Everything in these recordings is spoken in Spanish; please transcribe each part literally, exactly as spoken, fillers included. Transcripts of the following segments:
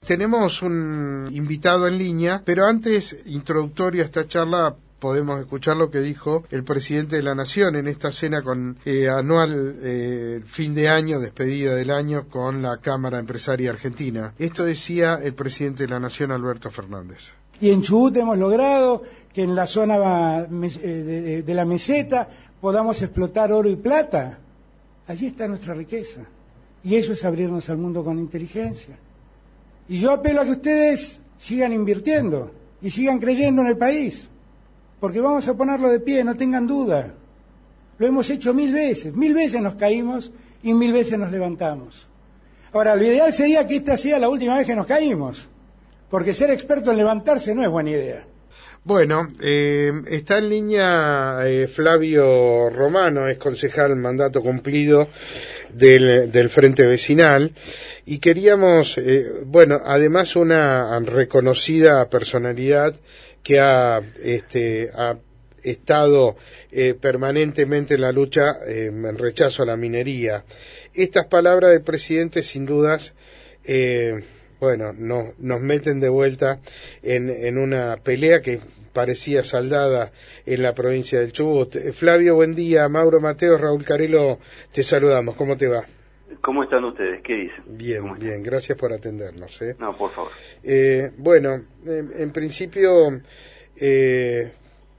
Tenemos un invitado en línea, pero antes, introductorio a esta charla, podemos escuchar lo que dijo el presidente de la Nación en esta cena con eh, anual eh, fin de año, despedida del año con la Cámara Empresaria Argentina. Esto decía el presidente de la Nación, Alberto Fernández. Y en Chubut hemos logrado que en la zona de, de la meseta podamos explotar oro y plata. Allí está nuestra riqueza. Y eso es abrirnos al mundo con inteligencia. Y yo apelo a que ustedes sigan invirtiendo y sigan creyendo en el país. Porque vamos a ponerlo de pie, no tengan duda. Lo hemos hecho mil veces. Mil veces nos caímos y mil veces nos levantamos. Ahora, lo ideal sería que esta sea la última vez que nos caímos. Porque ser experto en levantarse no es buena idea. Bueno, eh, está en línea eh, Flavio Romano, es concejal mandato cumplido del, del Frente Vecinal, y queríamos, eh, bueno, además una reconocida personalidad que ha, este, ha estado eh, permanentemente en la lucha eh, en rechazo a la minería. Estas palabras del presidente, sin dudas, eh, bueno, no, nos meten de vuelta en, en una pelea que parecía saldada en la provincia del Chubut. Flavio, buen día. Mauro Mateo, Raúl Carelo, te saludamos. ¿Cómo te va? ¿Cómo están ustedes? ¿Qué dicen? Bien, bien. Gracias por atendernos. ¿eh? No, por favor. Eh, bueno, en, en principio, eh,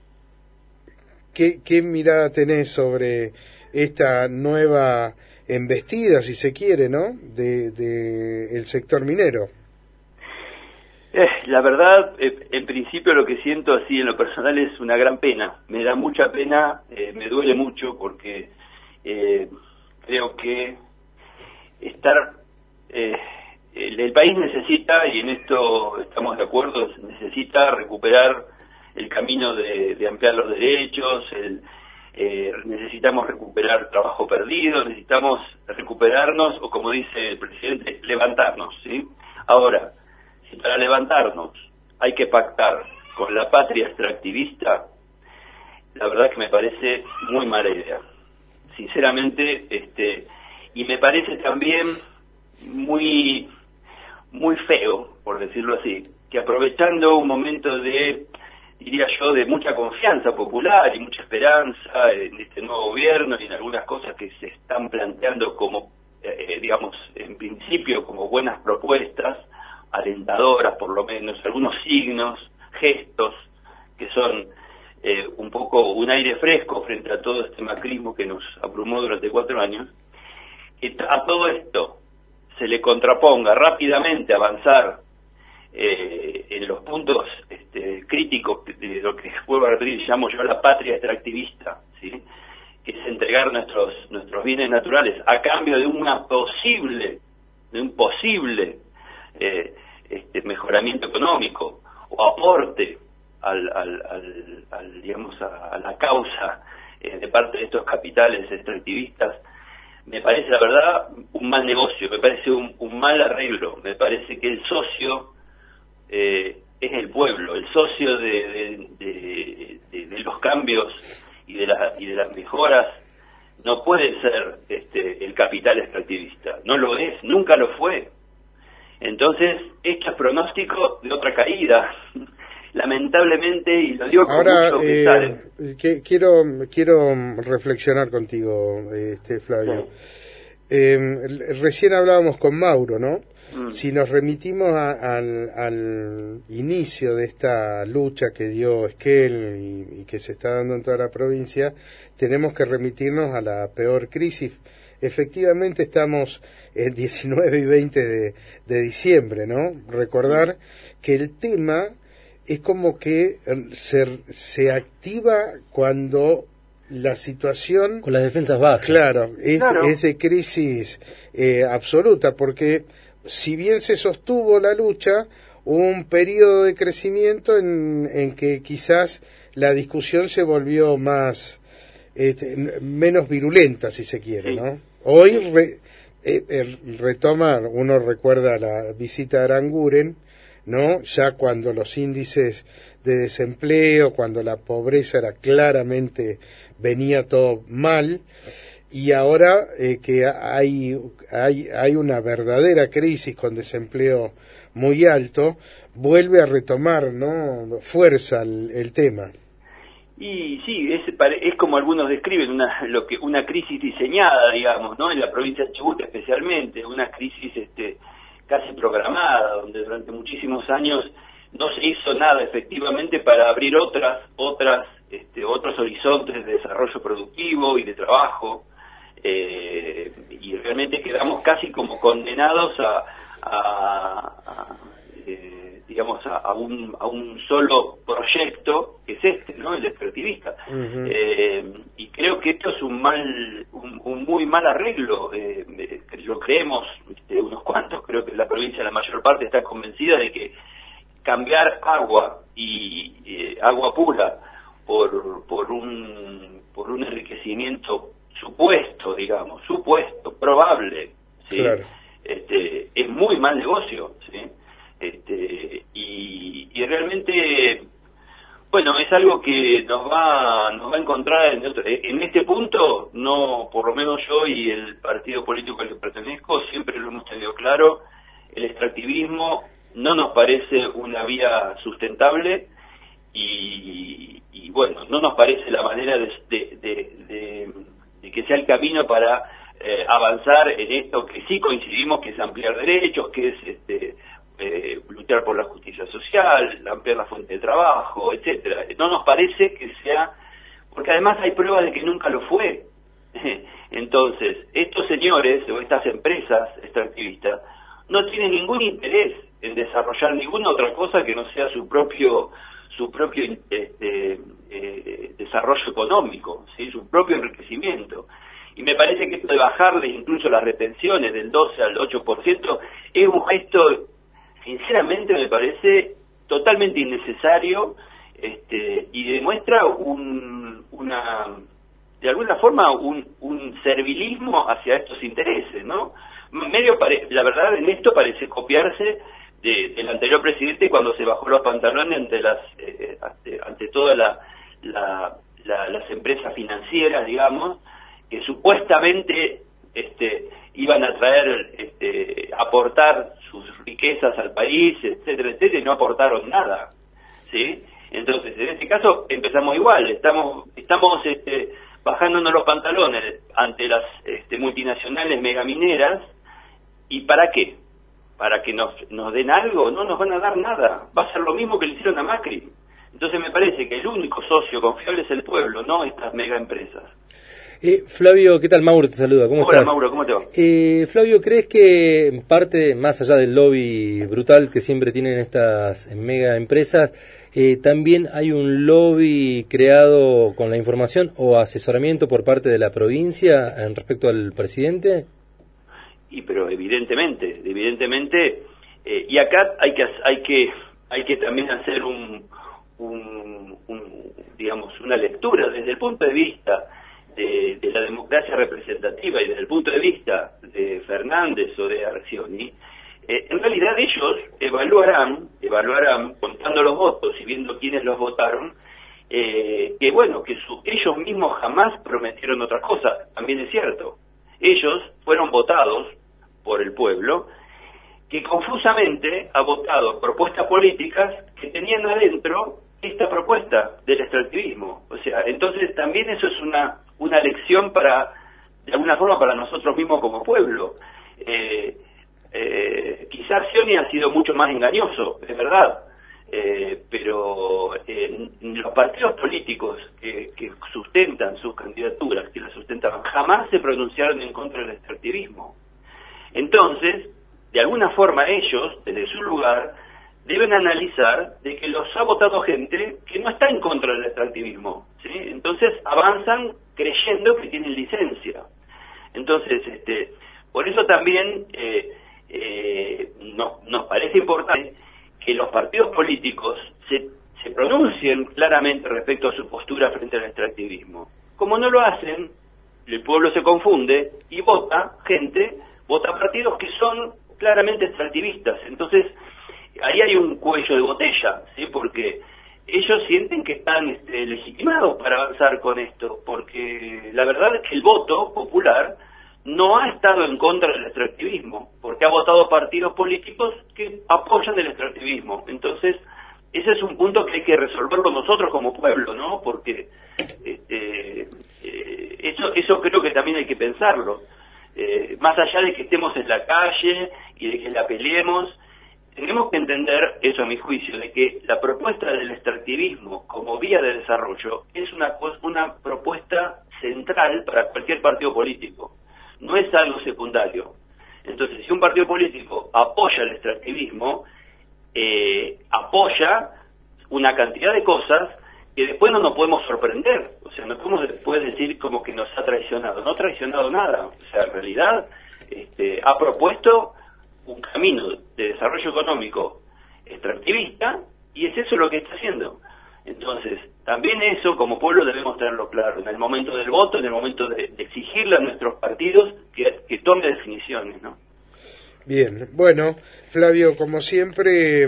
¿qué, ¿qué mirada tenés sobre esta nueva embestida, si se quiere, ¿no?, de, de el sector minero? Eh, la verdad, eh, en principio lo que siento así en lo personal es una gran pena. Me da mucha pena, eh, me duele mucho porque eh, creo que estar eh, el, el país necesita, y en esto estamos de acuerdo, necesita recuperar el camino de, de ampliar los derechos, el, eh, necesitamos recuperar trabajo perdido, necesitamos recuperarnos, o como dice el presidente, levantarnos, ¿sí? Ahora, si para levantarnos hay que pactar con la patria extractivista, la verdad que me parece muy mala idea, sinceramente, este, y me parece también muy, muy feo, por decirlo así, que aprovechando un momento de, diría yo, de mucha confianza popular y mucha esperanza en este nuevo gobierno y en algunas cosas que se están planteando como, eh, digamos, en principio como buenas propuestas, alentadoras por lo menos, algunos signos, gestos, que son eh, un poco un aire fresco frente a todo este macrismo que nos abrumó durante cuatro años, que a todo esto se le contraponga rápidamente avanzar eh, en los puntos este, críticos de lo que, vuelvo a repetir, llamo yo la patria extractivista, ¿sí?, que es entregar nuestros nuestros bienes naturales a cambio de una posible, de un posible Eh, este mejoramiento económico o aporte al, al, al, al digamos a, a la causa eh, de parte de estos capitales extractivistas, me parece la verdad un mal negocio, me parece un, un mal arreglo, me parece que el socio eh, es el pueblo, el socio de, de, de, de, de los cambios y de, la, y de las mejoras no puede ser este, el capital extractivista, no lo es, nunca lo fue. Entonces, esto es pronóstico de otra caída, lamentablemente, y lo digo con Ahora, mucho eh, pesar. que, quiero quiero reflexionar contigo, este Flavio. Sí. Eh, recién hablábamos con Mauro, ¿no? Mm. Si nos remitimos a, al, al inicio de esta lucha que dio Esquel y, y que se está dando en toda la provincia, tenemos que remitirnos a la peor crisis. Efectivamente estamos el diecinueve y veinte de, de diciembre, ¿no? Recordar que el tema es como que se, se activa cuando la situación... Con las defensas bajas. Claro, es, claro. es de crisis eh, absoluta, porque si bien se sostuvo la lucha, hubo un periodo de crecimiento en, en que quizás la discusión se volvió más... Este, menos virulenta, si se quiere, sí. ¿no? Hoy re, eh, eh, retoma, uno recuerda la visita a Aranguren, ¿no? Ya cuando los índices de desempleo, cuando la pobreza era claramente, venía todo mal, y ahora eh, que hay, hay, hay una verdadera crisis con desempleo muy alto, vuelve a retomar, ¿no?, fuerza el, el tema. Y sí, es, es como algunos describen, una, lo que, una crisis diseñada, digamos, ¿no?, en la provincia de Chubut especialmente, una crisis este, casi programada, donde durante muchísimos años no se hizo nada efectivamente para abrir otras, otras, este, otros horizontes de desarrollo productivo y de trabajo, eh, y realmente quedamos casi como condenados a, a, a eh, digamos, a, a, un, a un solo proyecto, que es este, ¿no?, el extractivista. Uh-huh. eh, y creo que esto es un mal, un, un muy mal arreglo, eh, lo creemos este, unos cuantos, creo que la provincia la mayor parte está convencida de que cambiar agua y eh, agua pura por por un por un enriquecimiento supuesto, digamos, supuesto, probable, ¿sí? Claro. Este, es muy mal negocio, ¿sí? Este, y, y realmente, bueno, es algo que nos va nos va a encontrar en, otro, en este punto. No, por lo menos yo y el partido político al que pertenezco siempre lo hemos tenido claro. El extractivismo no nos parece una vía sustentable y, y bueno, no nos parece la manera de, de, de, de, de que sea el camino para eh, avanzar en esto que sí coincidimos, que es ampliar derechos, que es este, eh, luchar por la justicia social, ampliar la fuente de trabajo, etcétera. No nos parece que sea, porque además hay pruebas de que nunca lo fue. Entonces, estos señores o estas empresas extractivistas no tienen ningún interés en desarrollar ninguna otra cosa que no sea su propio su propio este, eh, desarrollo económico, ¿sí?, su propio enriquecimiento. Y me parece que esto de bajarle incluso las retenciones del doce al ocho por ciento es un gesto, sinceramente me parece totalmente innecesario, este, y demuestra un, una, de alguna forma un, un servilismo hacia estos intereses, ¿no? Medio pare, la verdad en esto parece copiarse de, del anterior presidente cuando se bajó los pantalones ante las eh, ante, ante todas la, la, la, las empresas financieras, digamos, que supuestamente este, iban a traer, este, aportar sus riquezas al país, etcétera, etcétera, y no aportaron nada, ¿sí? Entonces, en este caso empezamos igual, estamos estamos este, bajándonos los pantalones ante las este, multinacionales megamineras. ¿Y para qué? ¿Para que nos, nos den algo? No nos van a dar nada. Va a ser lo mismo que le hicieron a Macri. Entonces me parece que el único socio confiable es el pueblo, no estas mega empresas. Eh, Flavio, ¿qué tal? Mauro te saluda, ¿cómo Hola, estás? Hola Mauro, ¿cómo te va? Eh, Flavio, ¿crees que en parte, más allá del lobby brutal que siempre tienen estas mega empresas, eh, también hay un lobby creado con la información o asesoramiento por parte de la provincia en respecto al presidente? Y pero evidentemente, evidentemente, eh, y acá hay que hay que hay que también hacer un, un, un digamos una lectura desde el punto de vista de, de la democracia representativa y desde el punto de vista de Fernández o de Arcioni. Eh, en realidad ellos evaluarán, evaluarán contando los votos y viendo quiénes los votaron, eh, que bueno, que su, ellos mismos jamás prometieron otra cosa, también es cierto. Ellos fueron votados por el pueblo, que confusamente ha votado propuestas políticas que tenían adentro esta propuesta del extractivismo. O sea, entonces también eso es una una lección para, de alguna forma, para nosotros mismos como pueblo. Eh, eh, quizás Scioni ha sido mucho más engañoso, es verdad, eh, pero eh, los partidos políticos que, que sustentan sus candidaturas, que las sustentaban, jamás se pronunciaron en contra del extractivismo. Entonces, de alguna forma ellos, desde su lugar, deben analizar de que los ha votado gente que no está en contra del extractivismo, ¿sí? Entonces avanzan creyendo que tienen licencia. Entonces, este, por eso también eh, eh, no, nos parece importante que los partidos políticos se, se pronuncien claramente respecto a su postura frente al extractivismo. Como no lo hacen, el pueblo se confunde y vota gente, vota partidos que son claramente extractivistas. Entonces, ahí hay un cuello de botella, ¿sí? Porque ellos sienten que están este, legitimados para avanzar con esto, porque la verdad es que el voto popular no ha estado en contra del extractivismo, porque ha votado partidos políticos que apoyan el extractivismo. Entonces, ese es un punto que hay que resolverlo nosotros como pueblo, ¿no? Porque este, eh, eso, eso creo que también hay que pensarlo. Eh, más allá de que estemos en la calle y de que la peleemos, tenemos que entender, eso a mi juicio, de que la propuesta del extractivismo como vía de desarrollo es una, una propuesta central para cualquier partido político, no es algo secundario. Entonces, si un partido político apoya el extractivismo, eh, apoya una cantidad de cosas que después no nos podemos sorprender, o sea, no podemos después decir como que nos ha traicionado, no ha traicionado nada, o sea, en realidad este, ha propuesto un camino de desarrollo económico extractivista, y es eso lo que está haciendo. Entonces, también eso como pueblo debemos tenerlo claro, en el momento del voto, en el momento de, de exigirle a nuestros partidos que, que tome definiciones, ¿no? Bien, bueno, Flavio, como siempre,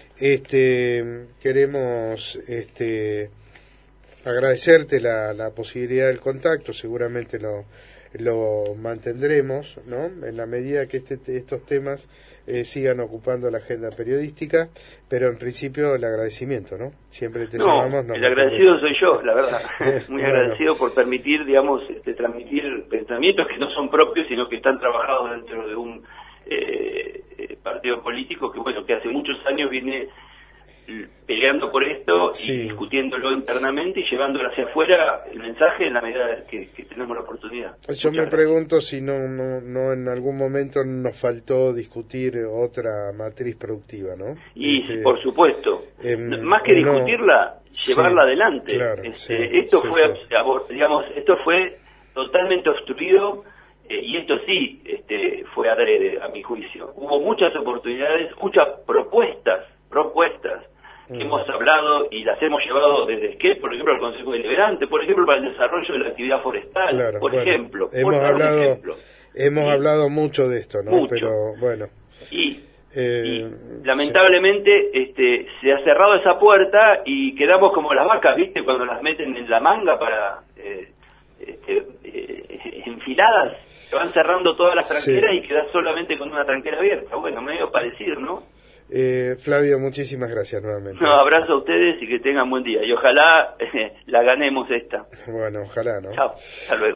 este, queremos este, agradecerte la, la posibilidad del contacto, seguramente lo lo mantendremos, ¿no? En la medida que este, estos temas eh, sigan ocupando la agenda periodística, pero en principio el agradecimiento, ¿no? Siempre te no, llamamos. No, el agradecido soy yo, la verdad. Muy bueno. agradecido por permitir, digamos, este, transmitir pensamientos que no son propios, sino que están trabajados dentro de un eh, eh, partido político que, bueno, que hace muchos años viene peleando por esto sí. y discutiéndolo internamente y llevándolo hacia afuera el mensaje en la medida que, que tenemos la oportunidad. Yo Muchas me gracias. pregunto si no, no no en algún momento nos faltó discutir otra matriz productiva, ¿no? Y este, por supuesto, eh, más que discutirla, no, llevarla sí, adelante. Claro, este, sí, esto sí, fue, sí. digamos, esto fue totalmente obstruido. Eh, y esto sí este, fue adrede, a mi juicio. Hubo muchas oportunidades, muchas propuestas, propuestas, que mm. hemos hablado y las hemos llevado desde que, por ejemplo, al Consejo Deliberante, por ejemplo, para el desarrollo de la actividad forestal, Claro, por bueno, ejemplo. Hemos por hablado, ejemplo. hemos y, hablado mucho de esto, ¿no? Mucho. Pero bueno. Y, eh, y lamentablemente sí. este, se ha cerrado esa puerta y quedamos como las vacas, ¿viste? Cuando las meten en la manga para eh, este, eh, enfiladas. Se van cerrando todas las tranqueras sí. y quedas solamente con una tranquera abierta. Bueno, medio parecido, ¿no? Eh, Flavio, muchísimas gracias nuevamente. No, abrazo a ustedes y que tengan buen día. Y ojalá eh, la ganemos esta. Bueno, ojalá, ¿no? Chao, hasta luego.